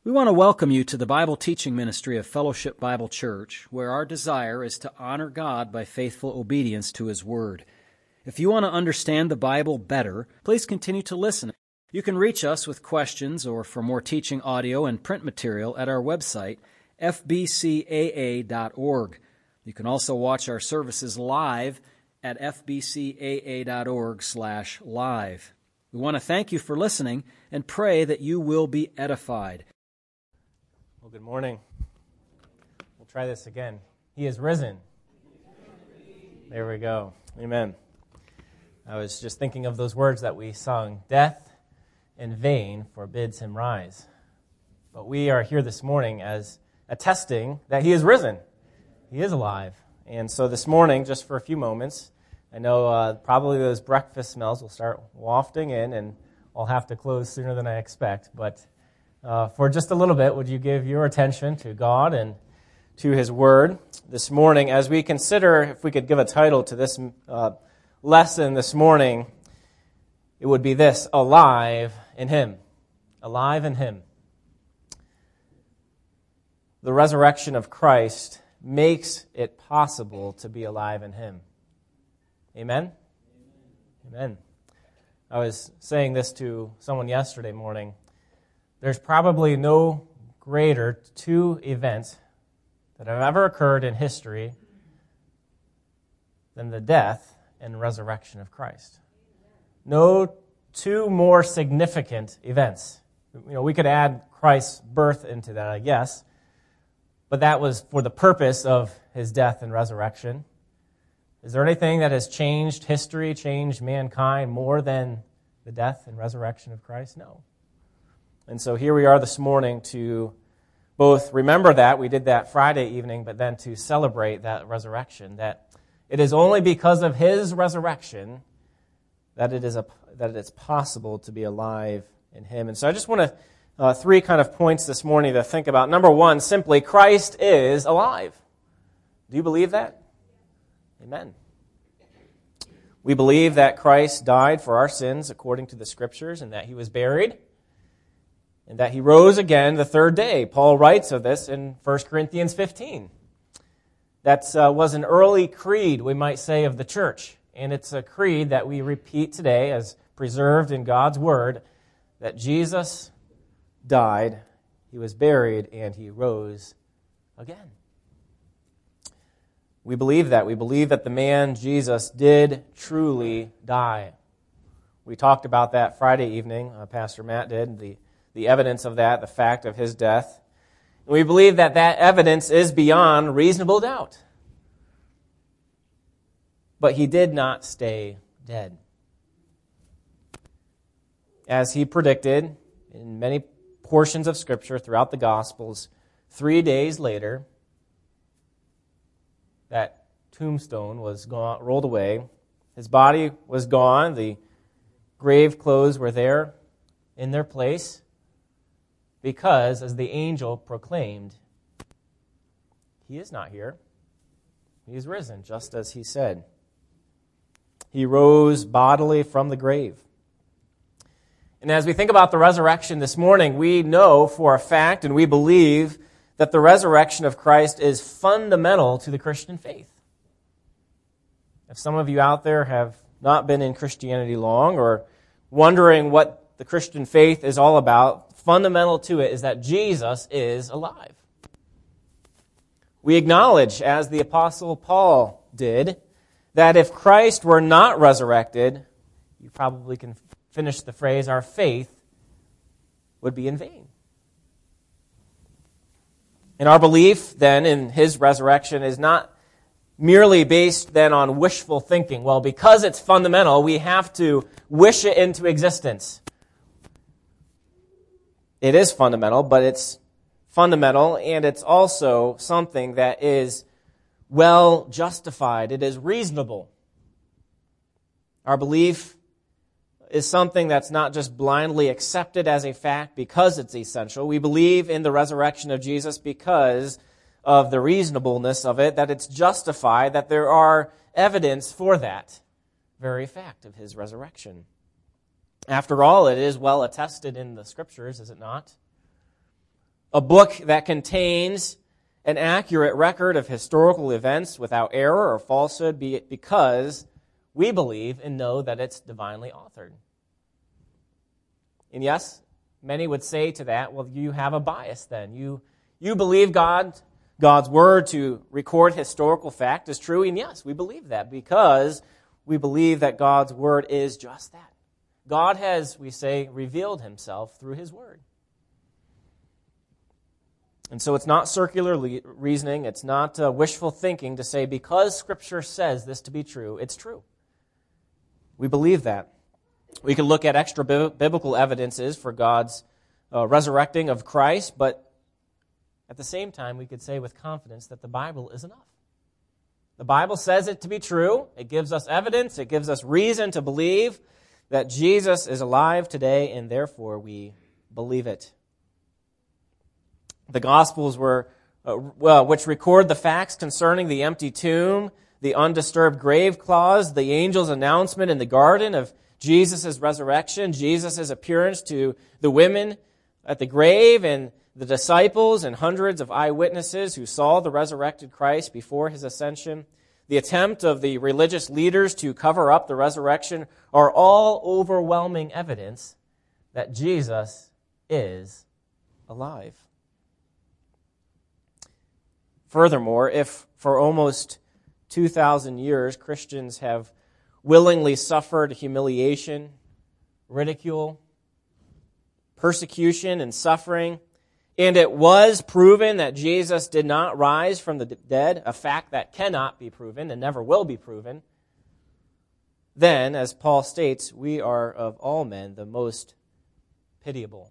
We want to welcome you to the Bible teaching ministry of Fellowship Bible Church, where our desire is to honor God by faithful obedience to His Word. If you want to understand the Bible better, please continue to listen. You can reach us with questions or for more teaching audio and print material at our website, fbcaa.org. You can also watch our services live at fbcaa.org/live. We want to thank you for listening and pray that you will be edified. Well, good morning. We'll try this again. He is risen. There we go. Amen. I was just thinking of those words that we sung. Death in vain forbids him rise. But we are here this morning as attesting that he is risen. He is alive. And so this morning, just for a few moments, I know probably those breakfast smells will start wafting in, and I'll have to close sooner than I expect. But for just a little bit, would you give your attention to God and to His Word this morning as we consider, if we could give a title to this lesson this morning, it would be this: Alive in Him. Alive in Him. The resurrection of Christ makes it possible to be alive in Him. Amen? Amen. I was saying this to someone yesterday morning. There's probably no greater two events that have ever occurred in history than the death and resurrection of Christ. No two more significant events. You know, we could add Christ's birth into that, I guess, but that was for the purpose of His death and resurrection. Is there anything that has changed history, changed mankind more than the death and resurrection of Christ? No. And so here we are this morning to both remember that, we did that Friday evening, but then to celebrate that resurrection, that it is only because of His resurrection that it is possible to be alive in Him. And so I just want to, three kind of points this morning to think about. Number one, simply, Christ is alive. Do you believe that? Amen. We believe that Christ died for our sins according to the Scriptures, and that He was buried, and that He rose again the third day. Paul writes of this in 1 Corinthians 15. That was an early creed, we might say, of the church. And it's a creed that we repeat today as preserved in God's Word, that Jesus died, He was buried, and He rose again. We believe that. We believe that the man Jesus did truly die. We talked about that Friday evening. Pastor Matt did, the evidence of that, the fact of His death. And we believe that that evidence is beyond reasonable doubt. But He did not stay dead. As He predicted in many portions of Scripture throughout the Gospels, 3 days later, that tombstone was rolled away. His body was gone. The grave clothes were there in their place because, as the angel proclaimed, He is not here. He is risen, just as He said. He rose bodily from the grave. And as we think about the resurrection this morning, we know for a fact and we believe that the resurrection of Christ is fundamental to the Christian faith. If some of you out there have not been in Christianity long or wondering what the Christian faith is all about, fundamental to it is that Jesus is alive. We acknowledge, as the Apostle Paul did, that if Christ were not resurrected, you probably can finish the phrase, our faith would be in vain. And our belief then in His resurrection is not merely based then on wishful thinking. Well, because it's fundamental, we have to wish it into existence. It is fundamental, but it's fundamental, and it's also something that is well justified. It is reasonable. Our belief is something that's not just blindly accepted as a fact because it's essential. We believe in the resurrection of Jesus because of the reasonableness of it, that it's justified, that there are evidence for that very fact of His resurrection. After all, it is well attested in the Scriptures, is it not? a book that contains an accurate record of historical events without error or falsehood, because we believe and know that it's divinely authored. And yes, many would say to that, well, you have a bias then. You believe God's word to record historical fact is true, and yes, we believe that because we believe that God's word is just that. God has, we say, revealed himself through his word. And so it's not circular reasoning, it's not wishful thinking to say because Scripture says this to be true, it's true. We believe that. We can look at extra biblical evidences for God's resurrecting of Christ, but at the same time, we could say with confidence that the Bible is enough. The Bible says it to be true. It gives us evidence. It gives us reason to believe that Jesus is alive today, and therefore we believe it. The Gospels were, which record the facts concerning the empty tomb, the undisturbed grave clause, the angel's announcement in the garden of Jesus' resurrection, Jesus' appearance to the women at the grave, and the disciples and hundreds of eyewitnesses who saw the resurrected Christ before his ascension, the attempt of the religious leaders to cover up the resurrection are all overwhelming evidence that Jesus is alive. Furthermore, if for almost 2,000 years Christians have willingly suffered humiliation, ridicule, persecution, and suffering, and it was proven that Jesus did not rise from the dead, a fact that cannot be proven and never will be proven, then, as Paul states, we are of all men the most pitiable.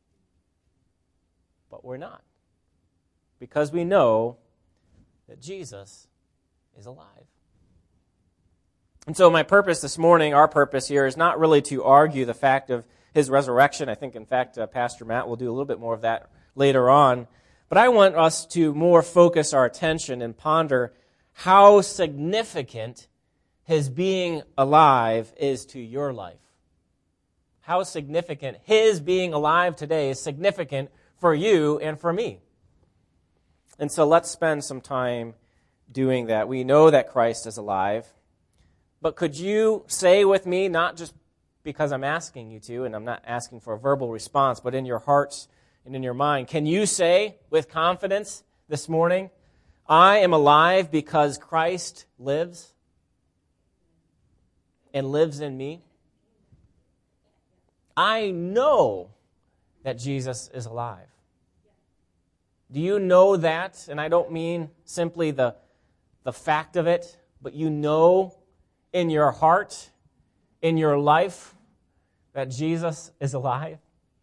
But we're not, because we know that Jesus is alive. And so my purpose this morning, our purpose here, is not really to argue the fact of his resurrection. I think, in fact, Pastor Matt will do a little bit more of that later on. But I want us to more focus our attention and ponder how significant his being alive is to your life. How significant his being alive today is significant for you and for me. And so let's spend some time doing that. We know that Christ is alive. But could you say with me, not just because I'm asking you to, and I'm not asking for a verbal response, but in your hearts and in your mind, can you say with confidence this morning, I am alive because Christ lives and lives in me? I know that Jesus is alive. Do you know that? And I don't mean simply the fact of it, but you know in your heart, in your life, that Jesus is alive?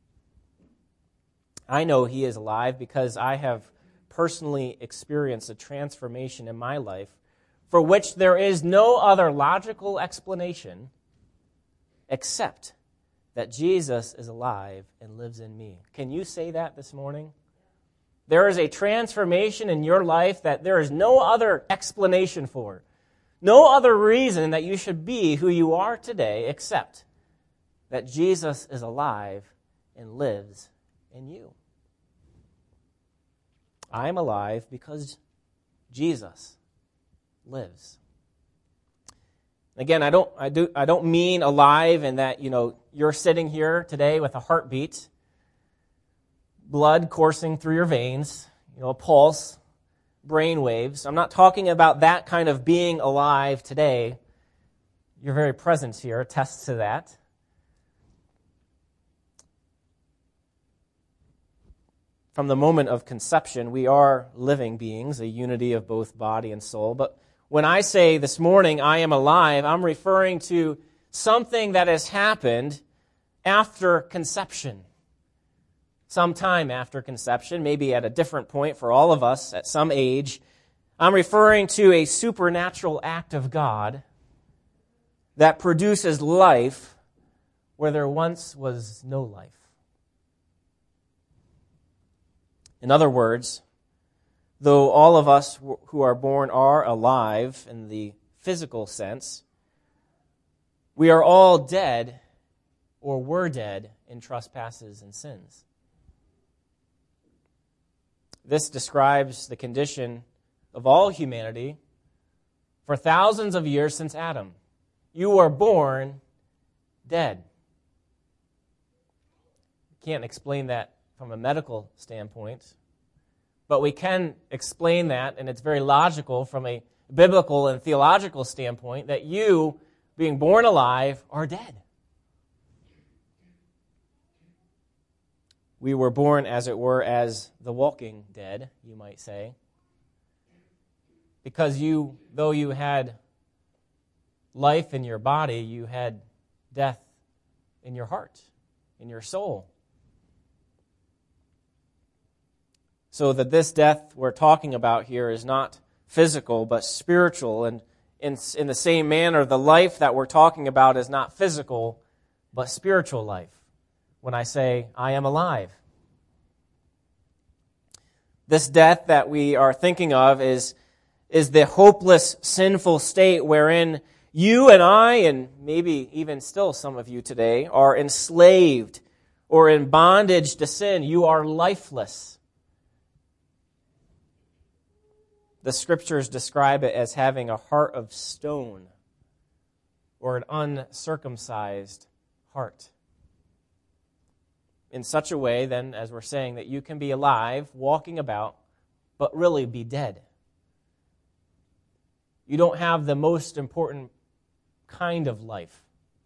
I know he is alive because I have personally experienced a transformation in my life for which there is no other logical explanation except that Jesus is alive and lives in me. Can you say that this morning? There is a transformation in your life that there is no other explanation for. No other reason that you should be who you are today except that Jesus is alive and lives in you. I am alive because Jesus lives. Again, I don't mean alive in that, you're sitting here today with a heartbeat, blood coursing through your veins, a pulse, brain waves. I'm not talking about that kind of being alive today. Your very presence here attests to that. From the moment of conception, we are living beings, a unity of both body and soul. But when I say this morning, I am alive, I'm referring to something that has happened after conception. Sometime after conception, maybe at a different point for all of us at some age. I'm referring to a supernatural act of God that produces life where there once was no life. In other words, though all of us who are born are alive in the physical sense, we are all dead or were dead in trespasses and sins. this describes the condition of all humanity for thousands of years since Adam. You were born dead. Can't explain that from a medical standpoint, but we can explain that, and it's very logical from a biblical and theological standpoint, that you, being born alive, are dead. We were born, as it were, as the walking dead, you might say, because though you had life in your body, you had death in your heart, in your soul. So that this death we're talking about here is not physical, but spiritual. And in the same manner, the life that we're talking about is not physical, but spiritual life. When I say, I am alive. This death that we are thinking of is the hopeless, sinful state wherein you and I, and maybe even still some of you today, are enslaved or in bondage to sin. You are lifeless. The Scriptures describe it as having a heart of stone or an uncircumcised heart. In such a way, then, as we're saying, that you can be alive, walking about, but really be dead. You don't have the most important kind of life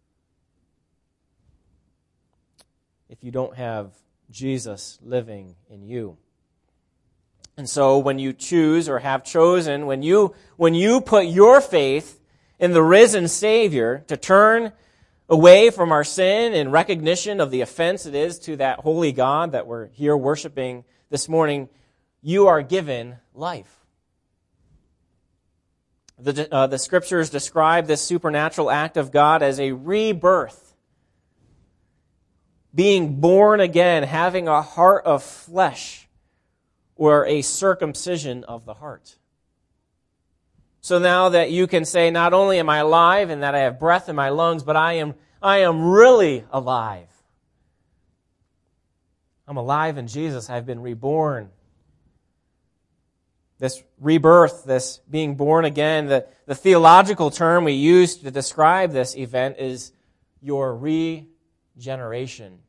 if you don't have Jesus living in you. And so when you choose or have chosen, when you put your faith in the risen Savior to turn away from our sin in recognition of the offense it is to that holy God that we're here worshiping this morning, you are given life. The Scriptures describe this supernatural act of God as a rebirth, being born again, having a heart of flesh, or a circumcision of the heart. So now that you can say, not only am I alive and that I have breath in my lungs, but I am really alive. I'm alive in Jesus. I've been reborn. This rebirth, this being born again, the theological term we use to describe this event is your regeneration.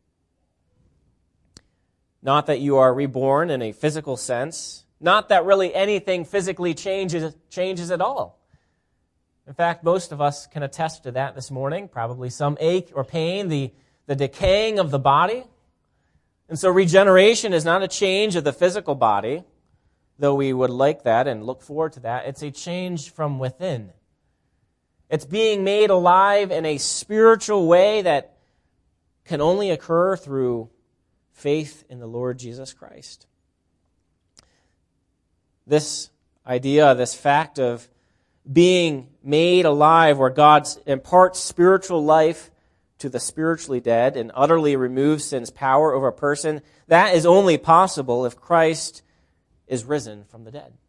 Not that you are reborn in a physical sense. Not that really anything physically changes at all. In fact, most of us can attest to that this morning. Probably some ache or pain, the decaying of the body. And so regeneration is not a change of the physical body, though we would like that and look forward to that. It's a change from within. It's being made alive in a spiritual way that can only occur through faith in the Lord Jesus Christ. This idea, this fact of being made alive, where God imparts spiritual life to the spiritually dead and utterly removes sin's power over a person, that is only possible if Christ is risen from the dead.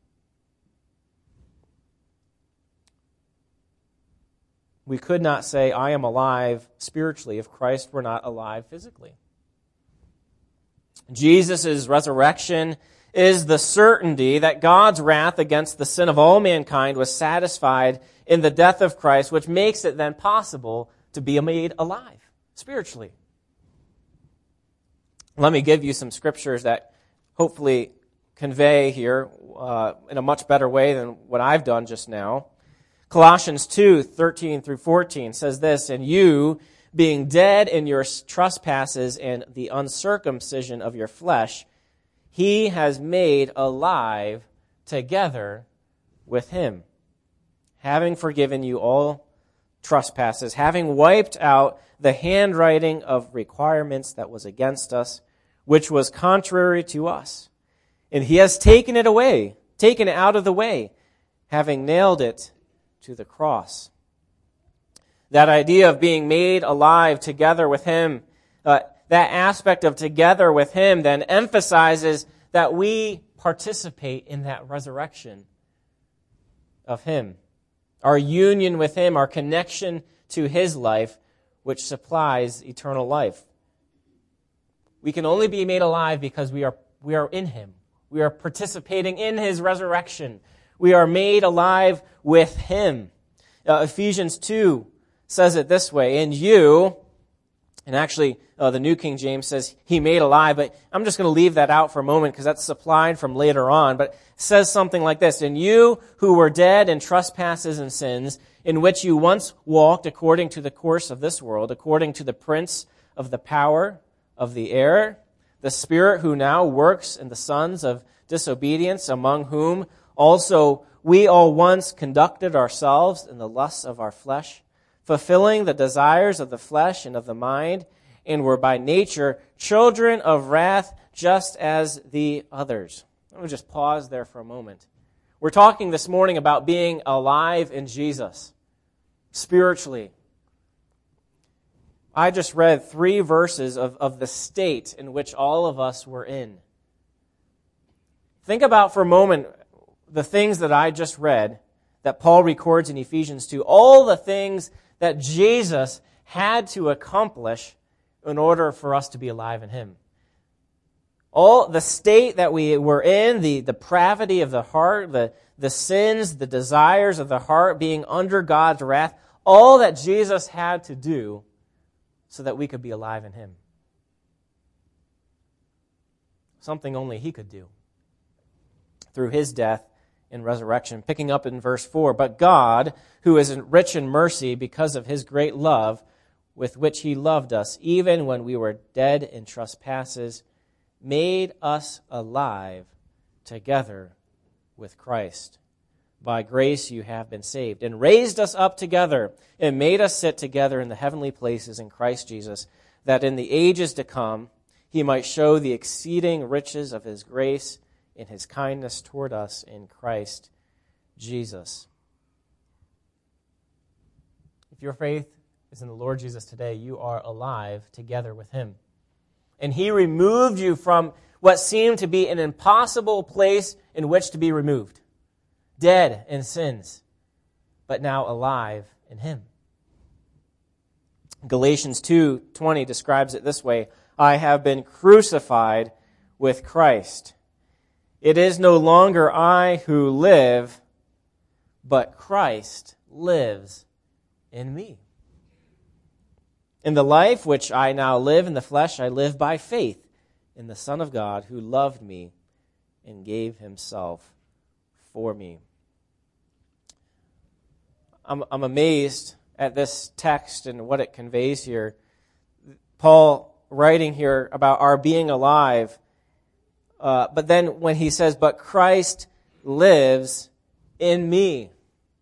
We could not say, I am alive spiritually if Christ were not alive physically. Jesus' resurrection is the certainty that God's wrath against the sin of all mankind was satisfied in the death of Christ, which makes it then possible to be made alive spiritually. Let me give you some scriptures that hopefully convey here in a much better way than what I've done just now. Colossians 2:13 through 14 says this, and you, being dead in your trespasses and the uncircumcision of your flesh, he has made alive together with him, having forgiven you all trespasses, having wiped out the handwriting of requirements that was against us, which was contrary to us. And he has taken it away, taken it out of the way, having nailed it to the cross. That idea of being made alive together with him, that aspect of together with him then emphasizes that we participate in that resurrection of him. Our union with him, our connection to his life, which supplies eternal life. We can only be made alive because we are in him. We are participating in his resurrection. We are made alive with him. Ephesians 2 says it this way, and you, and actually the New King James says he made alive, but I'm just going to leave that out for a moment because that's supplied from later on, but it says something like this, and you who were dead in trespasses and sins, in which you once walked according to the course of this world, according to the prince of the power of the air, the spirit who now works in the sons of disobedience, among whom also we all once conducted ourselves in the lusts of our flesh, fulfilling the desires of the flesh and of the mind, and were by nature children of wrath, just as the others. Let me just pause there for a moment. We're talking this morning about being alive in Jesus, spiritually. I just read 3 verses of the state in which all of us were in. Think about for a moment the things that I just read that Paul records in Ephesians 2, all the things that Jesus had to accomplish in order for us to be alive in him. All the state that we were in, the depravity of the heart, the sins, the desires of the heart, being under God's wrath, all that Jesus had to do so that we could be alive in him. Something only he could do through his death and resurrection. Picking up in verse 4, but God, who is rich in mercy because of his great love with which he loved us, even when we were dead in trespasses, made us alive together with Christ. By grace you have been saved, and raised us up together, and made us sit together in the heavenly places in Christ Jesus, that in the ages to come he might show the exceeding riches of his grace in his kindness toward us in Christ Jesus. If your faith is in the Lord Jesus today, you are alive together with him. And he removed you from what seemed to be an impossible place in which to be removed. Dead in sins, but now alive in him. Galatians 2:20 describes it this way, I have been crucified with Christ. It is no longer I who live, but Christ lives in me. In the life which I now live in the flesh, I live by faith in the Son of God who loved me and gave himself for me. I'm amazed at this text and what it conveys here. Paul writing here about our being alive, but then when he says, but Christ lives in me.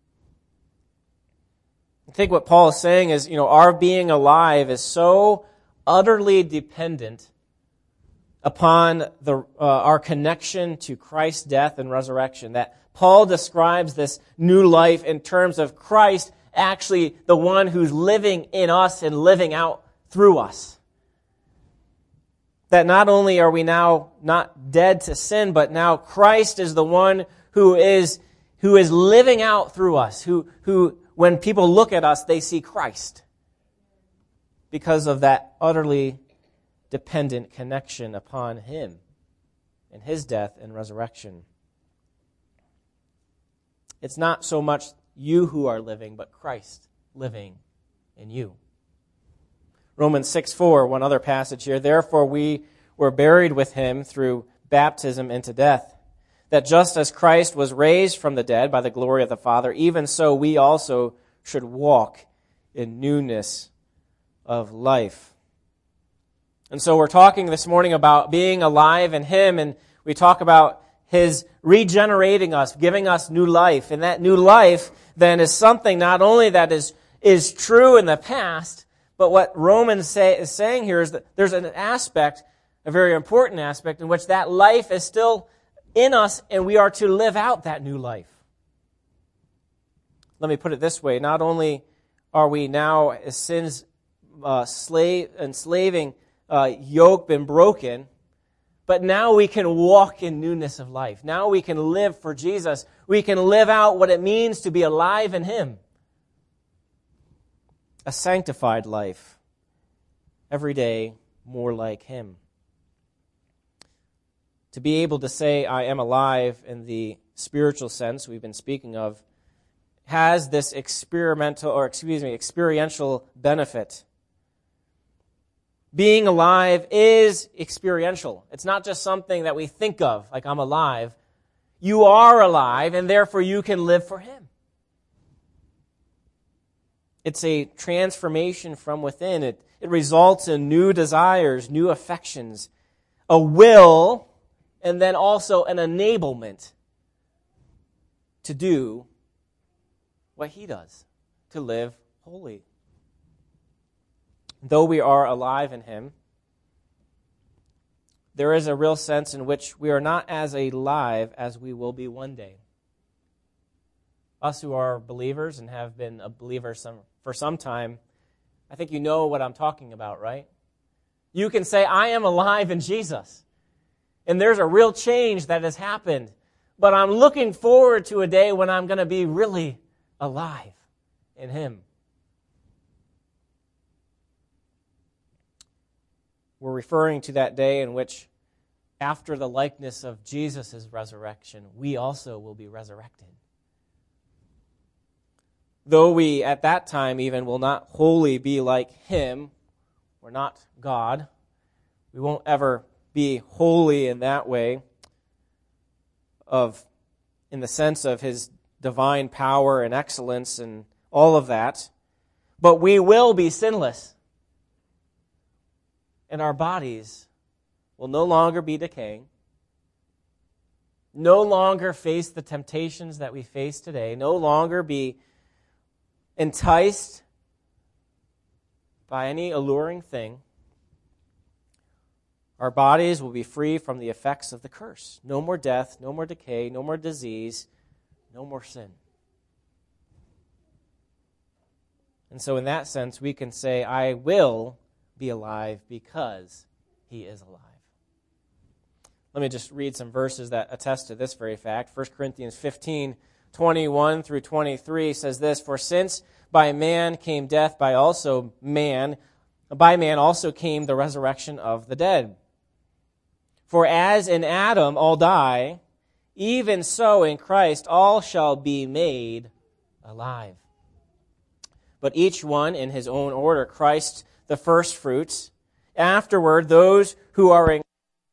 I think what Paul is saying is, our being alive is so utterly dependent upon our connection to Christ's death and resurrection that Paul describes this new life in terms of Christ actually the one who's living in us and living out through us. That not only are we now not dead to sin, but now Christ is the one who is living out through us, who when people look at us, they see Christ because of that utterly dependent connection upon him and his death and resurrection. It's not so much you who are living, but Christ living in you. Romans 6:4, one other passage here. Therefore we were buried with him through baptism into death, that just as Christ was raised from the dead by the glory of the Father, even so we also should walk in newness of life. And so we're talking this morning about being alive in him, and we talk about his regenerating us, giving us new life. And that new life then is something not only that is true in the past, but what Romans is saying here is that there's an aspect, a very important aspect, in which that life is still in us and we are to live out that new life. Let me put it this way. Not only are we now, as sin's enslaving yoke been broken, but now we can walk in newness of life. Now we can live for Jesus. We can live out what it means to be alive in him. A sanctified life. Every day more like him. to be able to say I am alive in the spiritual sense we've been speaking of, has this experiential benefit. Being alive is experiential. It's not just something that we think of, like I'm alive. You are alive, and therefore you can live for Him. It's a transformation from within. It results in new desires, new affections, a will, and then also an enablement to do what He does, to live holy. Though we are alive in Him, there is a real sense in which we are not as alive as we will be one day. Us who are believers and have been a believer for some time, I think you know what I'm talking about, right? You can say, I am alive in Jesus. And there's a real change that has happened. But I'm looking forward to a day when I'm going to be really alive in Him. We're referring to that day in which, after the likeness of Jesus' resurrection, we also will be resurrected. Though we, at that time even, will not wholly be like Him, we're not God, we won't ever be holy in that way, in the sense of His divine power and excellence and all of that, but we will be sinless. And our bodies will no longer be decaying, no longer face the temptations that we face today, no longer be enticed by any alluring thing. Our bodies will be free from the effects of the curse. No more death, no more decay, no more disease, no more sin. And so in that sense, we can say, I will be alive because He is alive. Let me just read some verses that attest to this very fact. 1 Corinthians 15, 21 through 23 says this, For since by man came death, by man also came the resurrection of the dead. For as in Adam all die, even so in Christ all shall be made alive. But each one in his own order, Christ the first fruits, afterward those who are in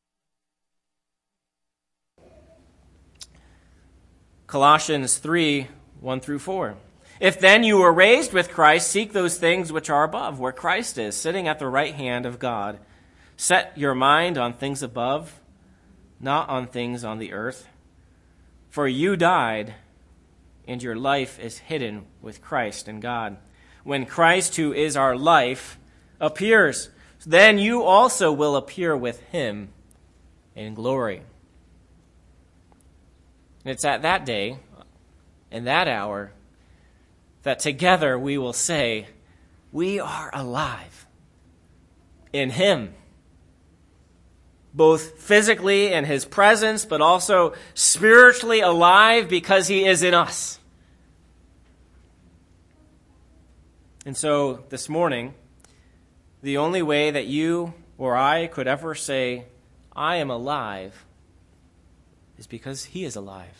Colossians 3, 1 through 4. If then you were raised with Christ, seek those things which are above, where Christ is, sitting at the right hand of God. Set your mind on things above, not on things on the earth. For you died, and your life is hidden with Christ in God. When Christ, who is our life, appears, then you also will appear with Him in glory. And it's at that day, in that hour, that together we will say, we are alive in Him. Both physically in His presence, but also spiritually alive because He is in us. And so this morning, the only way that you or I could ever say, I am alive, is because He is alive.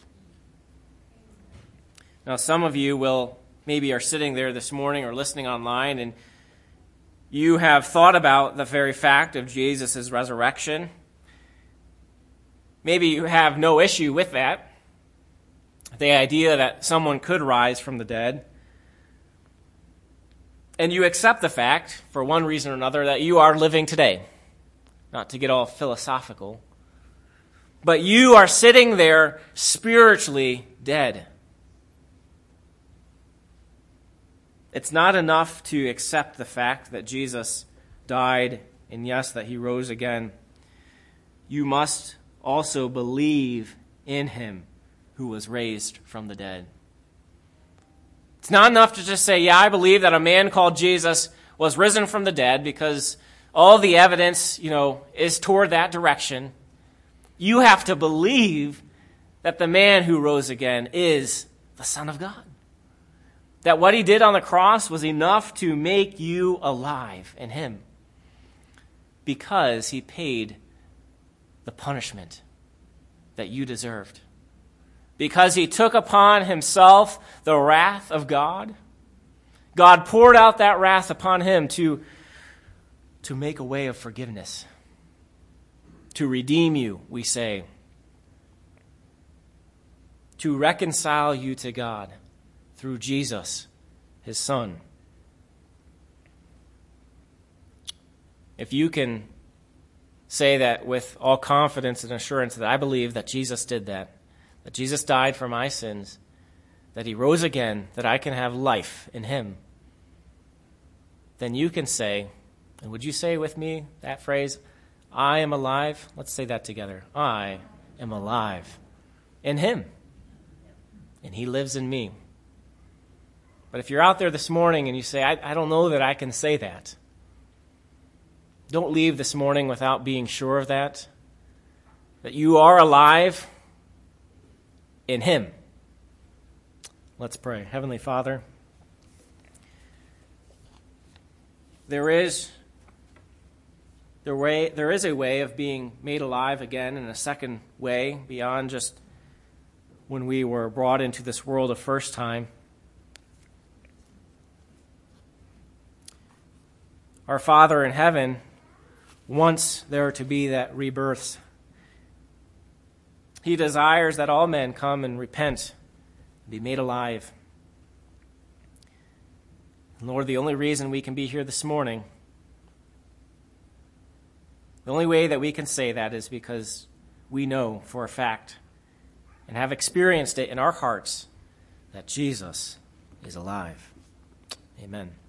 Now, some of you maybe are sitting there this morning or listening online, and you have thought about the very fact of Jesus' resurrection. Maybe you have no issue with that, the idea that someone could rise from the dead. And you accept the fact, for one reason or another, that you are living today. Not to get all philosophical. But you are sitting there spiritually dead. It's not enough to accept the fact that Jesus died, and yes, that He rose again. You must also believe in Him who was raised from the dead. It's not enough to just say, yeah, I believe that a man called Jesus was risen from the dead, because all the evidence, is toward that direction. You have to believe that the man who rose again is the Son of God. That what He did on the cross was enough to make you alive in Him, because He paid the punishment that you deserved. Because he took upon himself the wrath of God, God poured out that wrath upon him to make a way of forgiveness, to redeem you, we say, to reconcile you to God through Jesus, his Son. If you can say that with all confidence and assurance that I believe that Jesus did that Jesus died for my sins, that he rose again, that I can have life in him, then you can say, and would you say with me that phrase, I am alive? Let's say that together. I am alive in him, and he lives in me. But if you're out there this morning and you say, I don't know that I can say that, don't leave this morning without being sure of that you are alive in him. Let's pray. Heavenly Father, there is a way of being made alive again in a second way beyond just when we were brought into this world a first time. Our Father in heaven wants there to be that rebirth. He desires that all men come and repent, and be made alive. And Lord, the only reason we can be here this morning, the only way that we can say that is because we know for a fact and have experienced it in our hearts that Jesus is alive. Amen.